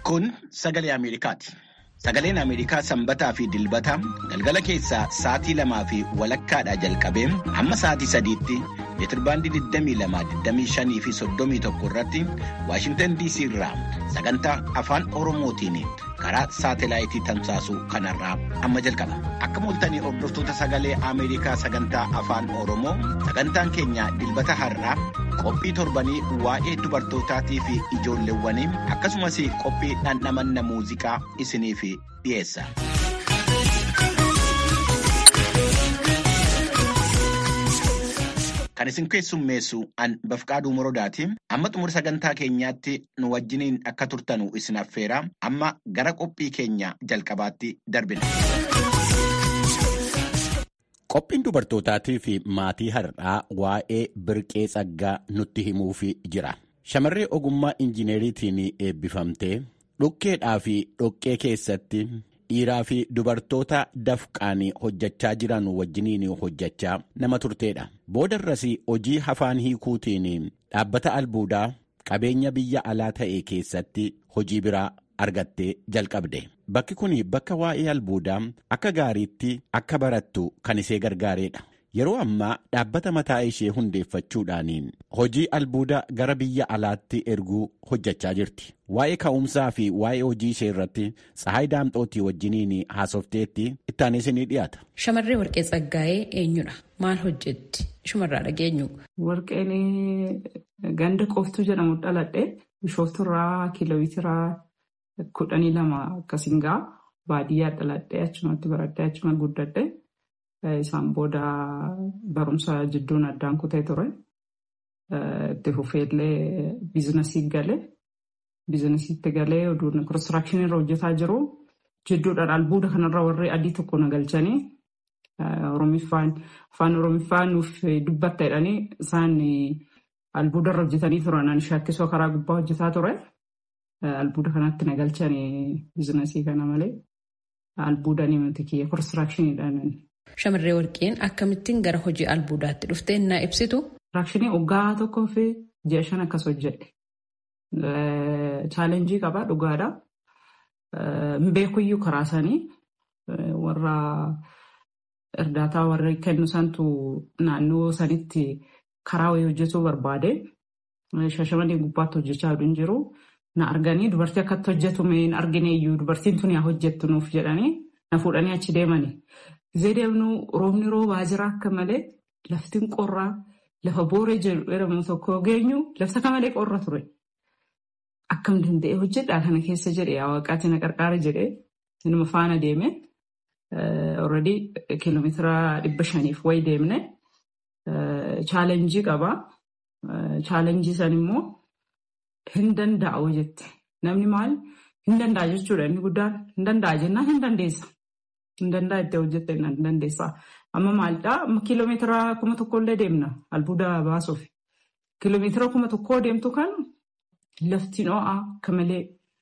Kun sagalee Ameerikaati. Sagaleen Ameerikaa sanbataa fi dilbataa galgala keessaa sa'aatii 2:00 jalqabee hamma sa'aatii 3:00 meetirbaandii 22, 25 fi 31 irratti Waashintan DC irraa sagantaa afaan Oromootiin karaa saatelaayitii tamsaasuu kanarraa amma jalqaba. Akka mul'atanii hordoftoota sagalee Ameerikaa sagantaa afaan Oromoo sagantaan keenya dilbata har'aa qophii torbanii waa'ee dubartootaatii fi ijoolleewwanii akkasumas qophii dhandhamanna muuziqaa isiniif dhiyeessa. Kan isin keessummeessu an Bafqaaduu Morodaati. Amma xumura sagantaa keenyaatti nu wajjiniin akka turtanu isin affeera. Amma gara qophii keenya jalqabaatti darbina. Qophiin dubartootaatii fi maatii har'aa waa'ee Birqee Tsaggaa nutti himuuf jira. Shamarree ogummaa injineeriitiin eebbifamtee dhukkeedhaa fi dhoqqee keessatti dhiiraa fi dubartoota dafqaan hojjechaa jiran wajjiniin hojjechaa nama turteedha. Boodarras hojii afaan hiikuutiin dhaabbata albuudaa qabeenya biyya alaa ta'e keessatti hojii biraa argattee jalqabde. Bakki kun bakka waa'ee albuudaa akka gaariitti akka barattu kan isee gargaareedha. Yeroo ammaa dhaabbata mataa ishee hundeeffachuudhaan hojii albuudaa gara biyya alaatti erguu hojjechaa jirti. Waa'ee ka'umsaa fi waa'ee hojii ishee irratti Tsahaay Daamxootii wajjiniin haasofteetti ittaanee isinii dhiyaata. Shamarree Warqee Tsaggaayee eenyudha? Maal hojjetti? Shumarraa dhageenyu. Warqeen ganda Qooftuu jedhamu dhaladhe Bishooftuurraa kiiloomeetira 12 akkasiin ga'a. Baadiyyaa dhaladhe achumatti baradhee achuma guddadhe. Isaan booda barumsa jidduun addaan kutee ture. Itti fufeellee biizinasii galee. Biizinasiitti galee oduun konistiraakshini irra hojjetaa jiru. Jidduudhaan albuuda kanarra warri adii tokko na galchanii afaan Oromiffaa nuuf dubbatta jedhanii isaan albuuda irra hojjetanii turan. Shaakkisoo karaa gubbaa hojjetaa ture. Albuuda kanatti na galchanii biizinasii kana malee albuuda ni miti kiyya konistiraakshiniidhaan. Shamarree Warqeen akkamittiin gara hojii albuudaatti dhuftee na ibsitu? Konistiraakshini waggaa tokkoo fi 6 akkas hojjedhe. Chaalenjii qaba dhugaadha. Mbeekuyyuu karaa isaanii warra erdaataa warra kennu santu naannoo sanitti karaa wayii hojjetuu barbaade. Shashamanii gubbaatti hojjechaa jiru. Na arganii dubartii akkatti hojjetu hin argine iyyuu dubartiin tuni haa hojjettu nuuf jedhanii na fuudhanii achi deemanii. Gizee deemnu roobni roobaa jira akka malee laftiin qorraa lafa booree jedhamu tokko geenyu lafta akka malee qorra ture. Akkam danda'e hojjedhaa kana keessa jedhee waaqaatti na qarqaara jedhee inuma faana deeme. Already kiiloomeetira 500 wayi deemne. Chaalenjii qaba. Chaalenjii san immoo hin danda'u jette. Namni maal hin danda'a jechuudha inni guddaan hin danda'a jennaan hin dandeessa. Hin danda'a itti hojjette hin dandeessa. Amma maalidhaa kiiloomeetira 1,000 illee deemna albuuda baasuuf. Kiiloomeetira 1,000 deemtu kan laftiin ho'aa akka malee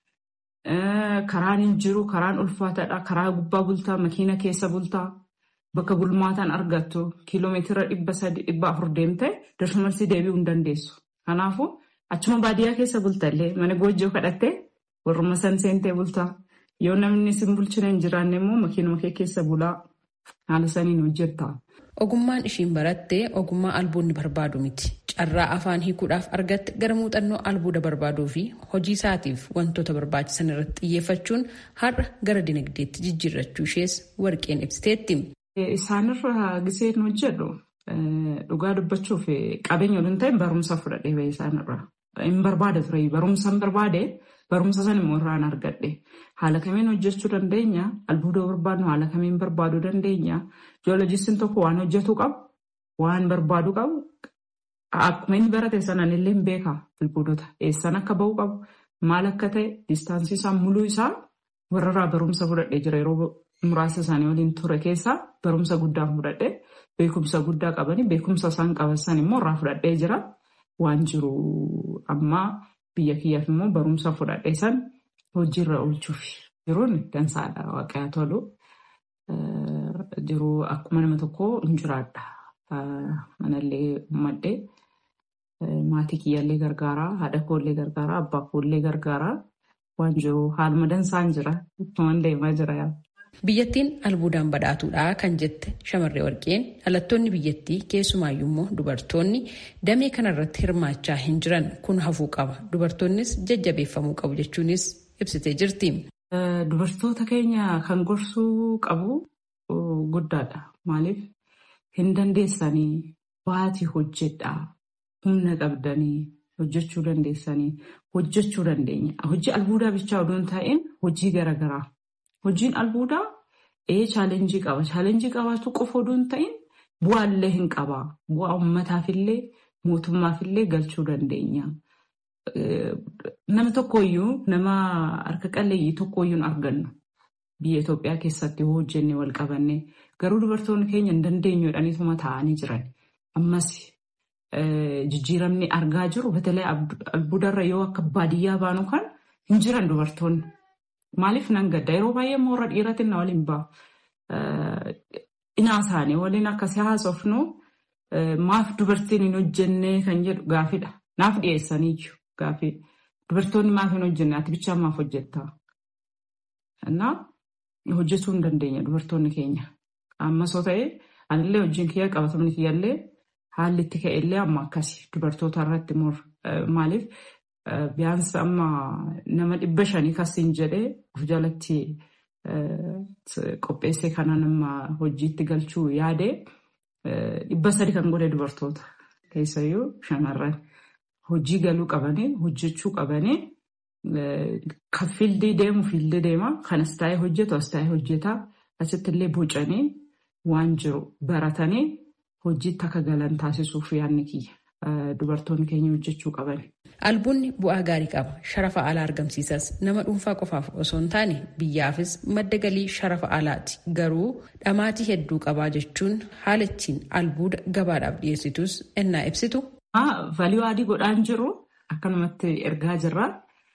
karaan hin jiru karaan ulfaataadha karaa gubbaa bultaa makiina keessa bultaa bakka bulmaataan argattu kiiloomeetira 300-400 deemte darsumarsi deebi'uu hin dandeessu. Kanaafuu achuma baadiyyaa keessa bultallee mana goojjoo kadhattee warruma san seentee bultaa. Yoo namni sin bulchina hin jiraanne immoo makiinuma kee keessa bulaa haala saniin hojjetta. Ogummaan ishiin barattee ogummaa albuudni barbaadu miti. Carraa afaan hiikuudhaaf argatte gara muuxannoo albuuda barbaaduu fi hojii isaatiif wantoota barbaachisan irratti xiyyeeffachuun har'a gara dinagdeetti jijjiirrachuu ishees Warqeen ibsiteetti. Isaanirra giseen hojjedhu dhugaa dubbachuuf qabeenya waliin ta'e barumsa fudhadhee bahee isaanirra. Hin barbaada ture barumsa hin barbaade. Barumsa san immoo irraan argadhe. Haala kamiin hojjechuu dandeenya? Albuuda barbaadnu haala kamiin barbaaduu dandeenya? Joolojistiin tokko waan hojjetu qabu, waan barbaadu qabu. Akkuma inni barate sanaan illee hin beeka albuudota. Eessaan akka bahu qabu, maal akka ta'e, distaansii isaa muluu isaa warrarraa barumsa fudhadhee jira. Yeroo muraasa isaanii waliin ture keessaa barumsa guddaa fudhadhee beekumsa guddaa qabanii beekumsa isaan qaban san immoo irraa fudhadhee jira. Waan jiru ammaa biyya kiyyaaf immoo barumsa fudhadhee san hojiirra oolchuuf jiruun dansaadha waaqayyaa tolu. Jiru akkuma nama tokko hin jiraadha. Manallee ummadhee maatii kiyyaallee gargaaraa, haadha koollee gargaaraa, abbaa koollee gargaaraa. waan jiru haaluma dansaan jira. Ittumaan deemaa jira. Biyyattiin albuudaan badhaatuudha kan jette shamarree Warqeen dhalattoonni biyyattii keessumaayyuu immoo dubartoonni damee kanarratti hirmaachaa hin jiran kun hafuu qaba. Dubartoonnis jajjabeeffamuu qabu jechuunis ibsitee jirti. Dubartoota keenya kan gorsuu qabu guddaadha. Maaliif hin dandeessanii baatii hojjedhaa humna qabdanii hojjechuu dandeessanii hojjechuu dandeenya. Hojii albuudaa bichaa odoo hin taa'in hojii garaagaraa. Hojiin albuudaa chaalenjii qaba. Chaalenjii qabaatu qofa odoo hin ta'in bu'aallee hin qaba. Bu'aa uummataafillee mootummaafillee galchuu dandeenya. Nama tokkoyyuu nama harka qalleeyyii tokkoyyuu hin argannu. Biyya Itoophiyaa keessatti hojjennee wal qabannee garuu dubartoonni keenya hin dandeenyu jedhaniituma taa'anii jiran. Ammas jijjiiramni argaa jiru batalee albuudarra yoo akka baadiyyaa baanu kan hin jiran dubartoonni. Maaliif nan gadda yeroo baay'ee moora dhiiraatiin na waliin ba'a. Inaa isaanii waliin akkasii haasofnu maaf dubartiin hin hojjennee kan jedhu gaafidha. Naaf dhiyeessaniiyyuu gaafii. Dubartoonni maaf hin hojjenne ati bichaa maaf hojjettaa? Hojjetuu hin dandeenya dubartoonni keenya. Ammas yoo ta'e anillee hojiin kiyya qabatamni kiyyallee haalli itti ka'ellee amma akkasii dubartoota irratti maaliif? Biyaansa amma nama 500 kasiin jedhee of jalatti qopheessee kana nama hojiitti galchuu yaade 300 kan godhe dubartoota keessayyuu shamarran hojii galuu qabanii hojjechuu qabanii kan fiildii deemu fiildii deema kan as taa'ee hojjetu as taa'ee hojjetaa asitti illee bocanii waan jiru baratanii hojiitti akka galan taasisuuf yaadni kiyya. Dubartoonni keenya hojjechuu qaban. Albuunni bu'aa gaarii qaba. Sharafa alaa argamsiisas. Nama dhuunfaa qofaaf osoo hin taane biyyaafis madda galii sharafa alaati. Garuu dhamaatii hedduu qabaa jechuun haala ittiin albuuda gabaadhaaf dhiyeessitus ennaa ibsitu. Valiyoo adii godhaan jiru akkanumatti ergaa jirra.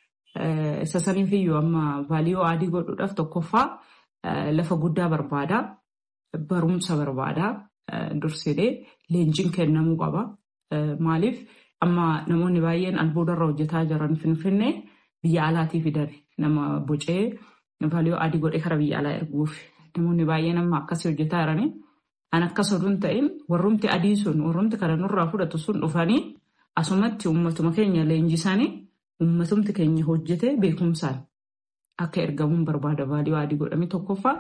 Isa saniifiyyuu amma valiyoo adii godhuudhaaf tokkoffaa lafa guddaa barbaada. Barumsa barbaada. Dursidee leenjiin kennamuu qaba. Maaliif amma namoonni baay'een albuudarra hojjetaa jiran Finfinnee biyya alaatii fidan nama bocee valiyoo adii godhee karaa biyya alaa erguuf namoonni baay'een amma akkasii hojjetaa jiranii an akkas oduu hin ta'in warrumti adii sun warrumti kana nurraa fudhatu sun dhufanii asumatti uummatuma keenya leenjisanii uummatumti keenya hojjetee beekumsaan akka ergamuun barbaada valiyoo adii godhame tokkoffaa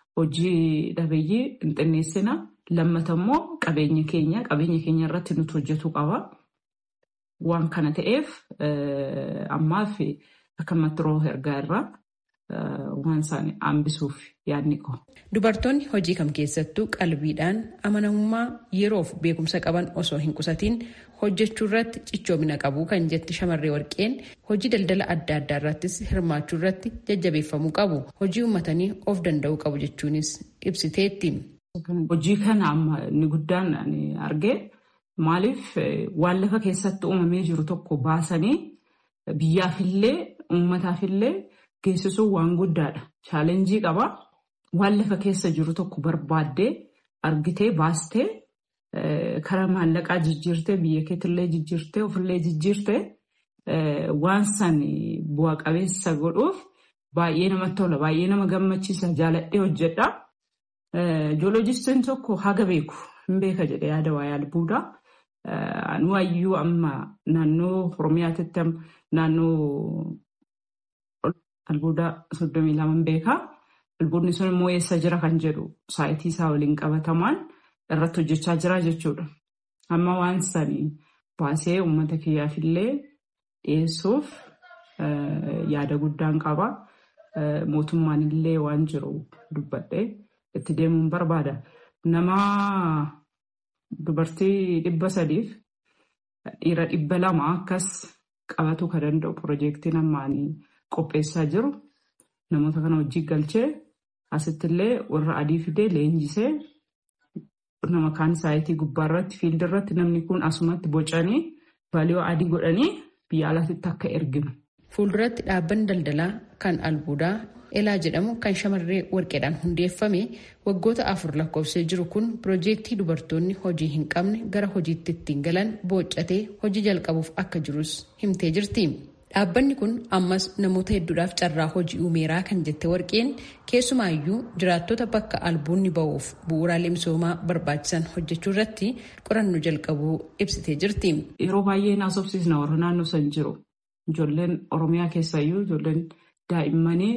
hojii dhabeeyyii hin xinneessina. Lammata immoo qabeenya keenya irratti nuti hojjetu qaba. Waan kana ta'eef ammaaf akkamatti roo ergaa irraa waan isaan hambisuuf yaadni qabu. Dubartoonni hojii kam keessattuu qalbiidhaan amanamummaa yeroof beekumsa qaban osoo hin qusatiin hojjechuu irratti cichoomina qabu kan jetti shamarree Warqeen hojii daldala adda addaa irrattis hirmaachuu irratti jajjabeeffamuu qabu. Hojii uummatanii of danda'uu qabu jechuunis ibsiteetti. Hojii kana amma inni guddaan argee maaliif waan lafa keessatti uumamee jiru tokko baasanii biyyaafillee uummataafillee geessisuun waan guddaadha. Chaalenjii qaba. Waan lafa keessa jiru tokko barbaaddee argitee baastee karaa maallaqaa jijjiirtee biyya keetillee jijjiirtee ofillee jijjiirtee waan san bu'a qabeessa godhuuf baay'ee namatti tola. Baay'ee nama gammachiisa. Jaaladhee hojjedha. Joolojistiin tokko haga beeku hin beeka jedhee yaada waa'ee albuudaa. Nu ayyuu amma naannoo Oromiyaatti naannoo albuudaa 32 beekaa. Albuudni sun immoo eessa jira kan jedhu saayitii isaa waliin qabatamaan irratti hojjechaa jira jechuudha. Amma waan sanii baasee uummata kiyyaafillee dhiyeessuuf yaada guddaan qaba. Mootummaan illee waan jiru dubbadhee itti deemuun barbaada. Nama dubartii 300 dhiira 200 akkas qabatu kan danda'u piroojeektiin ammaanii qopheessaa jiru. Namoota kana hojii galchee asittillee warra adii fidee leenjisee nama kaan saayitii gubbaarratti fiildirratti namni kun asumatti bocanii valiyoo adii godhanii biyya alaatti akka erginu. Fuulduratti dhaabbanni daldalaa kan albuudaa Elaa jedhamu kan shamarree Warqeedhaan hundeeffame waggoota 4 lakkoofsee jiru kun piroojeektii dubartoonni hojii hin qabne gara hojiitti ittiin galan boocatee hojii jalqabuuf akka jirus himtee jirti. Dhaabbanni kun ammas namoota hedduudhaaf carraa hojii uumeeraa kan jette Warqeen keessumaayyuu jiraattota bakka albuunni ba'uuf bu'uuraalee misoomaa barbaachisan hojjechuu irratti qorannoo jalqabuu ibsitee jirti. Yeroo baay'ee naasofsiisna warra naannoo san jiru. Ijoolleen Oromiyaa keessayyuu ijoolleen daa'immanii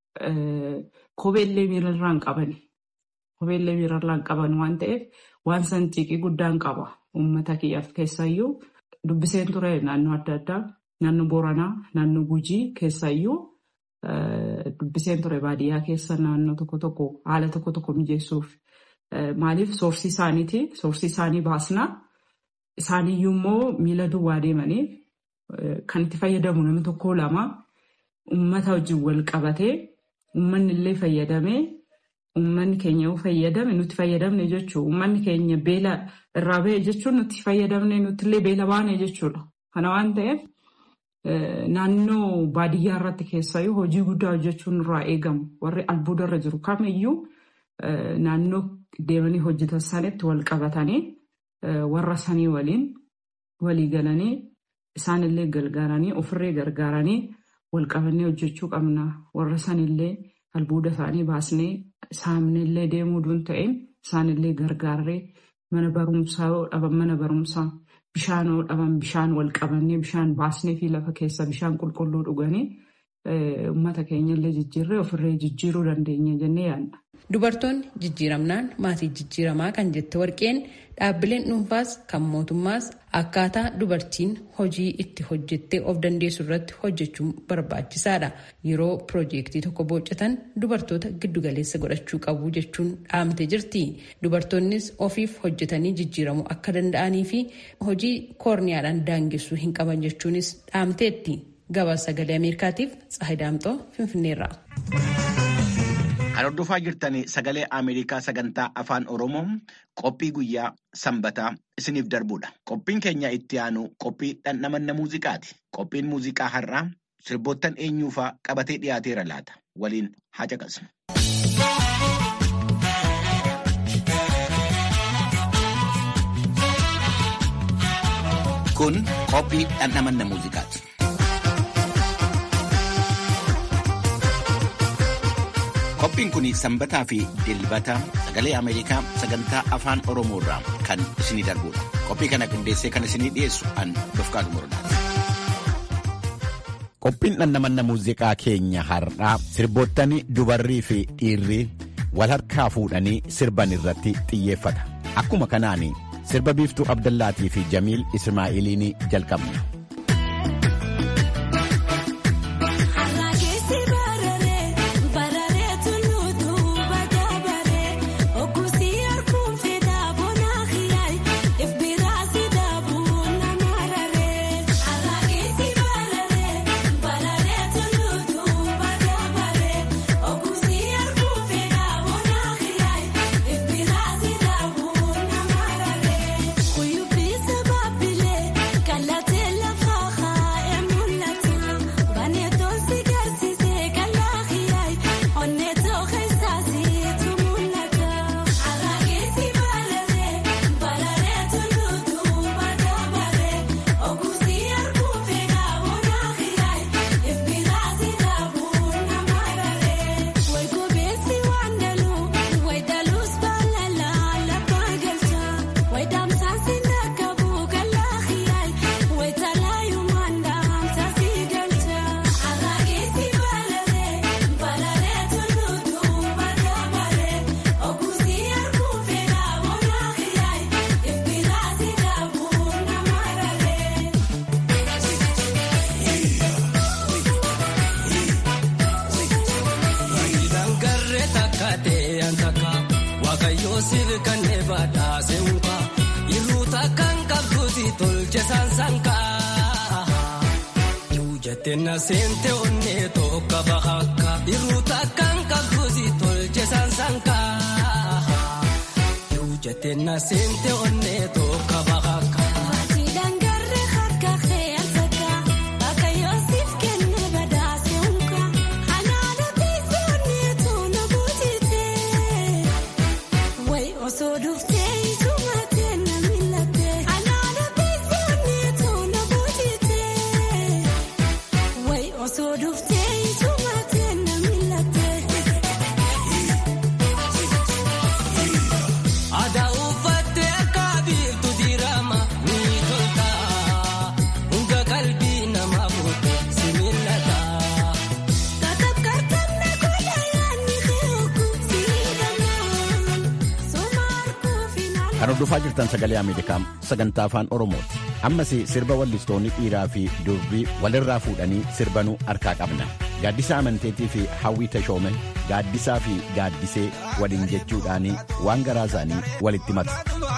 kopheellee miirarraan qabani. Kopheellee miirarraan qaban waan ta'eef waan san xiiqii guddaan qaba. Uummata kiyyaaf keessayyuu dubbiseen ture naannoo adda addaa. Naannoo Booranaa, naannoo Gujii keessayyuu dubbiseen ture baadiyyaa keessa naannoo tokko haala tokko mijeessuuf. Maaliif soorsii isaaniiti? Soorsii isaanii baasnaa. Isaaniyyuu immoo miila duwwaa deemanii kan itti fayyadamu namni tokko lama uummata wajjin wal qabatee uummanni illee fayyadamee uummanni keenya fayyadame nuti fayyadamne jechuudha. Uummanni keenya beela irraa ba'e jechuun nuti fayyadamne nuti illee beela baane jechuudha. Kana waan ta'eef. Naannoo baadiyyaa irratti keessayyuu hojii guddaa hojjechuun irraa eegamu. Warri albuuda irra jiru kamiyyuu naannoo deemanii hojjetan sanitti wal qabatanii warra sanii waliin walii galanii isaanillee gargaaranii ofirree gargaaranii wal qabannee hojjechuu qabna. Warra sanillee albuuda isaanii baasnee isaanillee deemuu duun ta'een isaanillee gargaarree mana barumsaa yoo dhaban mana barumsaa. Bishaan yoo dhaban bishaan wal qabannee bishaan baasnee fi lafa keessa bishaan qulqulluu dhuganii uummata keenya illee jijjiirree ofirree jijjiiruu dandeenya jennee yaadna. Dubartoonni jijjiiramnaan maatii jijjiiramaa kan jette Warqeen dhaabbileen dhuunfaas kan mootummaas akkaataa dubartiin hojii itti hojjettee of dandeessu irratti hojjechuun barbaachisaadha. Yeroo piroojeektii tokko boocatan dubartoota giddugaleessa godhachuu qabu jechuun dhaamtee jirti. Dubartoonnis ofiif hojjetanii jijjiiramuu akka danda'anii fi hojii koorniyaadhaan daangessuu hin qaban jechuunis dhaamteetti. Gabaasa Sagalee Ameerikaatiif Tsahayi Daamxoo Finfinneerraa. Kan hordofaa jirtanii Sagalee Ameerikaa sagantaa Afaan Oromoo qophii guyyaa Sanbataa isiniif darbuudha. Qophiin keenya itti aanu qophii dhandhamanna muuziqaati. Qophiin muuziqaa har'aa sirboottan eenyuufaa qabatee dhiyaateera laata. Waliin haa caqasnu. Kun qophii dhandhamanna muuziqaati. Qophiin kun sanbataa fi dilbata Sagalee Ameerikaa sagantaa Afaan Oromoo irraa kan isinii darbuudha. Qophii kana qindeessee kan isinii dhiyeessu an Dofqaatu Morodaati. Qophiin dhandhamanna muuziqaa keenya har'aa sirboottan dubarrii fi dhiirri wal harkaa fuudhanii sirban irratti xiyyeeffata. Akkuma kanaan sirba Biiftuu Abdallaatii fi Jamiil Ismaa'iliin jalqabna. Sente onne tokko bahakka iruuta kan kabbuusi tolche sansanka yoo jettenna sente onne tokko bahakka. hordofaa jirtan sagalee Ameerikaa sagantaa afaan Oromooti. Ammas sirba wallistoonni dhiiraa fi durbii walirraa fuudhanii sirbanuu harkaa qabna. Gaaddisaa Amanteetii fi Hawwii Tashoome gaaddisaa fi gaaddisee waliin jechuudhaan waan garaa isaanii walitti matu.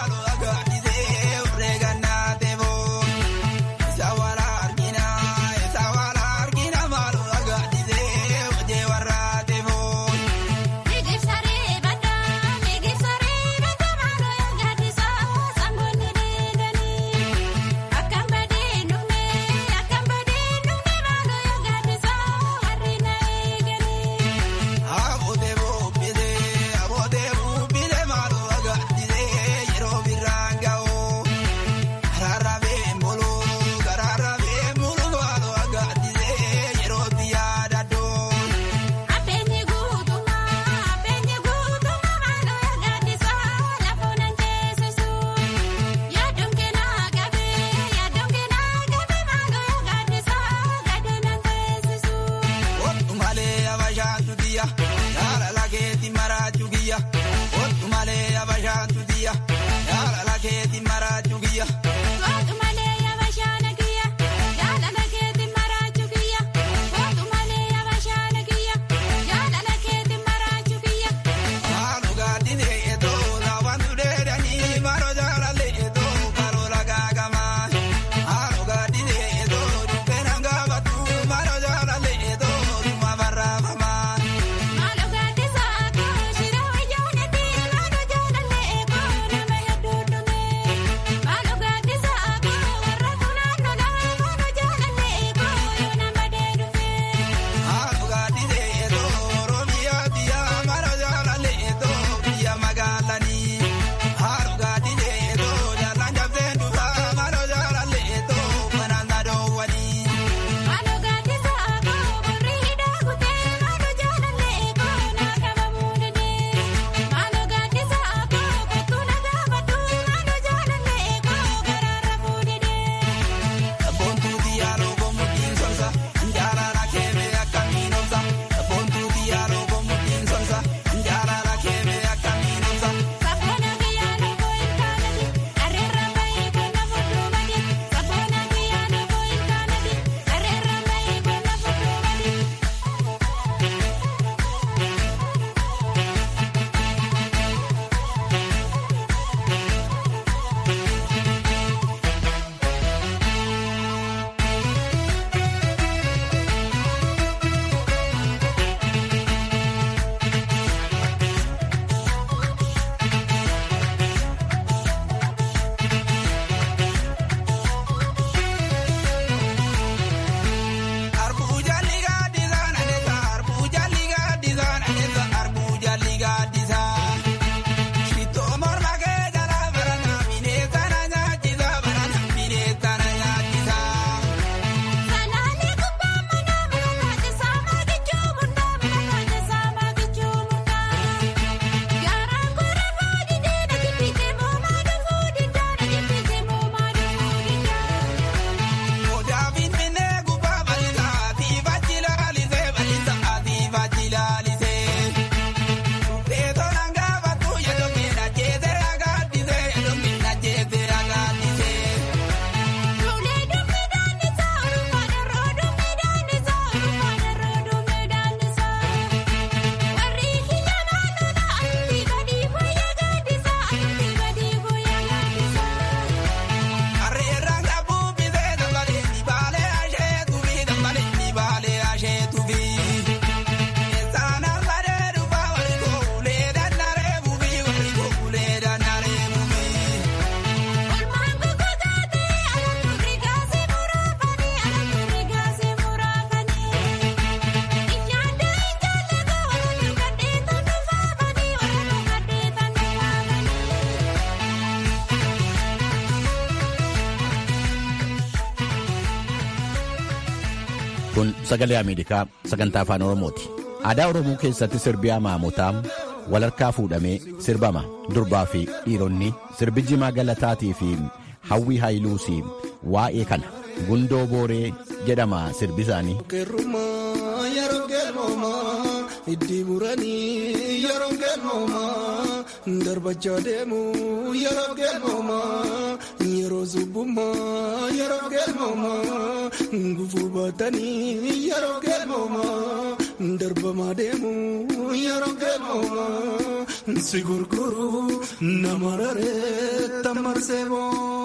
Kun sagalee Ameerikaa sagantaa afaan Oromooti. Aadaa Oromoo keessatti sirbi amaamotaa walharkaa fuudhamee sirbama. Durbaa fi dhiironni sirbi Jimaa Galataatii fi Hawwii Haayiluusii waa'ee kana gundoo booree jedhama sirbi isaanii. itti muranii yeroo galmoomaa darbachaa deemu yeroo galmoomaa yeroo zubbummaa yeroo galmoomaa gufuu baatanii yeroo galmoomaa darbamaa deemu yeroo galmoomaa si gurguru nama raree tamarsee boo.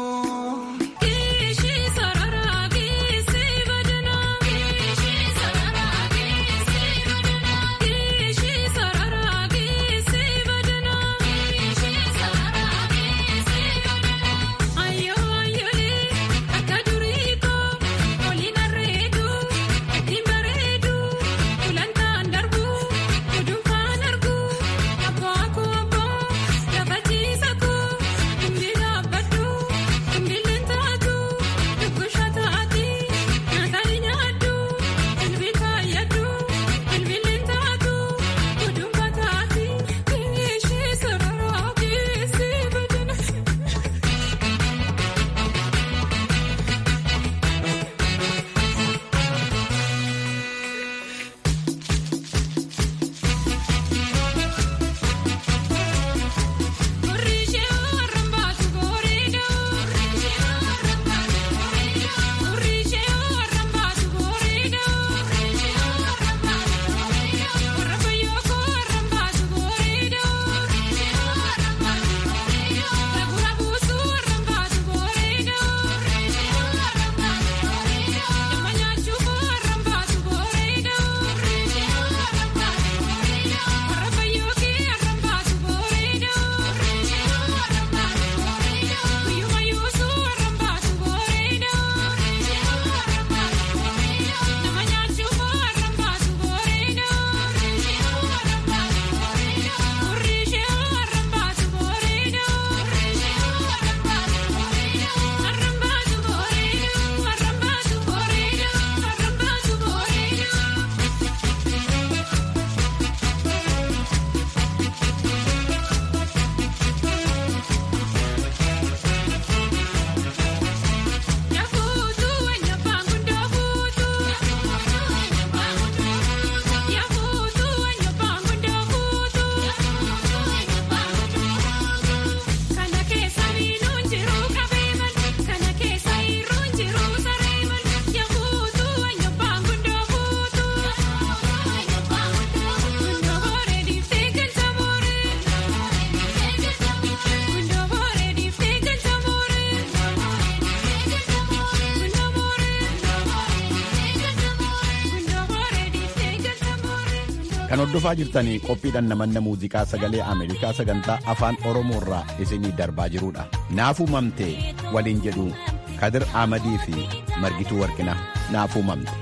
Kan hordofaa jirtanii qophiidhaan namanna muuziqaa sagalee Ameerikaa sagantaa afaan Oromoorraa isinii darbaa jirudha. Naafuu mamtee waliin jedhu Kadir Ahmadii fi Margituu Warqinaa naafuu mamte.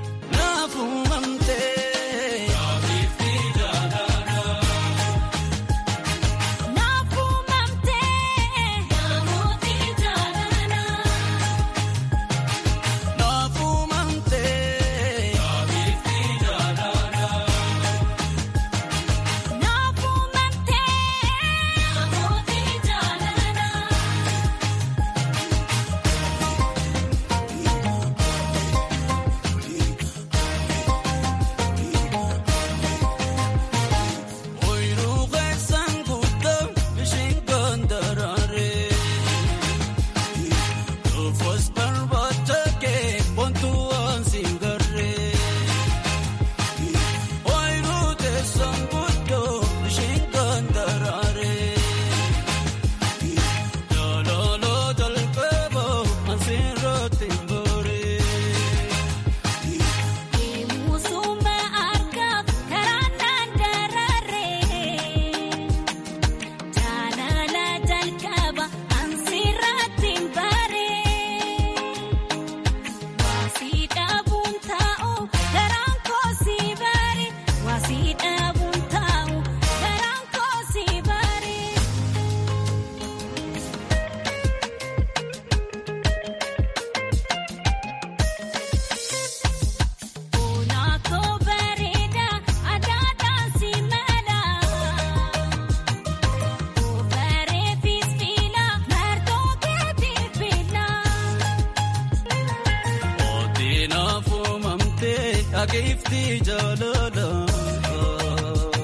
Gifti jalala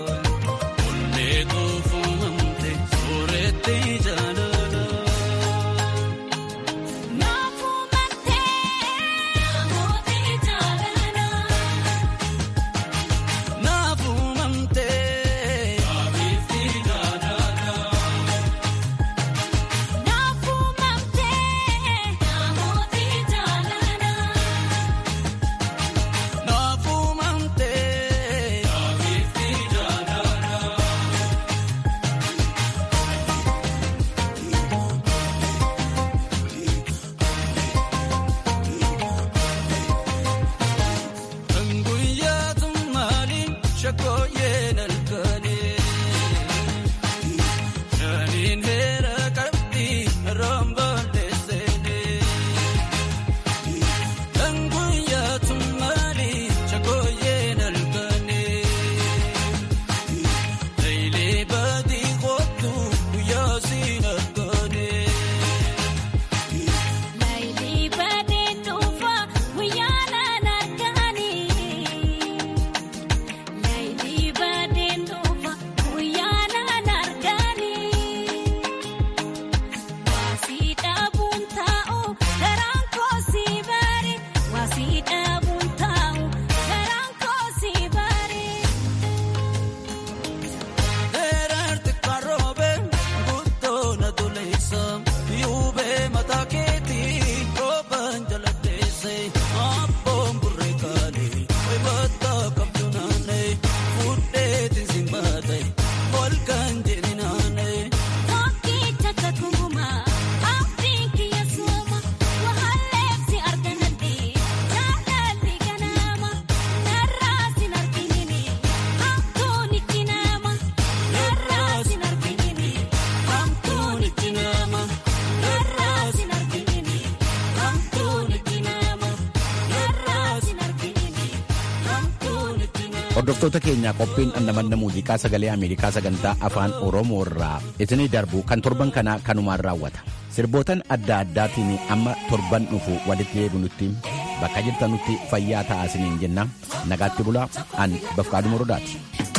Hordoftoota keenya qophiin dhandhamanna muuziqaa sagalee Ameerikaa sagantaa afaan Oromoo irraa isinii darbu kan torban kanaa kanumaan raawwata. Sirbootan adda addaatiin amma torban dhufu walitti deebinutti bakka jirtanutti fayyaa ta'aa isiniin jenna. Nagaatti bulaa. An Bafqaaduu Morodaati.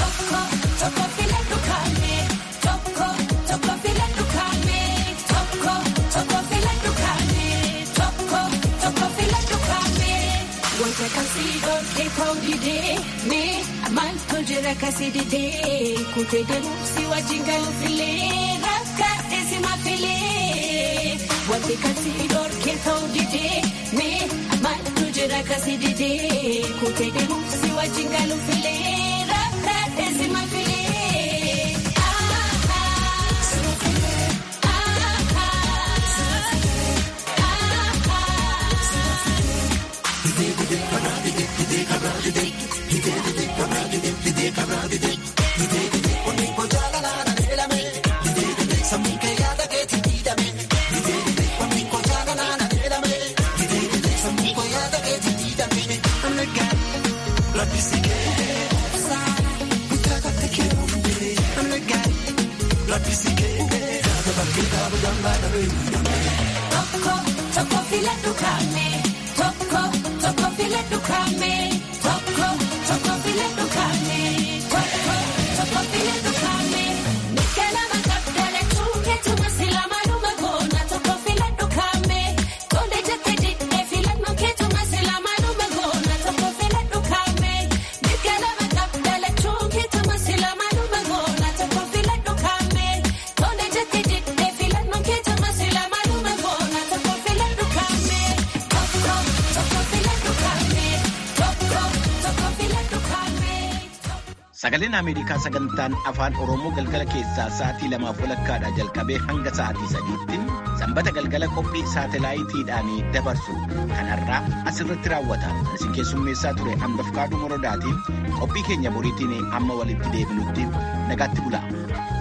What they consider can't did me, man to jira kasidide, kote de si wa jingalu file, raka esi ma file. Tocco fila tu carne, tocco fila tu carne, tocco fila tu carne, tocco fila tu carne. Michela magabdale tu che tu masila maluma gona, tocco fila tu carne. Donde ya te dite fila no che tu masila maluma gona, tocco fila tu carne. Michela magabdale tu che tu masila maluma gona, tocco fila tu carne. Donde ya te dite fila no che tu masila maluma gona, tocco fila tu carne. Tocco fila tu carne, tocco fila tu carne. Sagaleen Ameerikaa sagantaan afaan Oromoo galgala keessaa sa'aatii 2:00 jalqabee hanga sa'aatii 3:00tti sanbata galgala qophii saatalaayitiidhaan dabarsu kanarraa asirratti raawwata. Isin keessummeessaa ture Bafqaaduu Morodaatiin qophii keenya boriitiin amma walitti deebinutti nagaatti bulaa.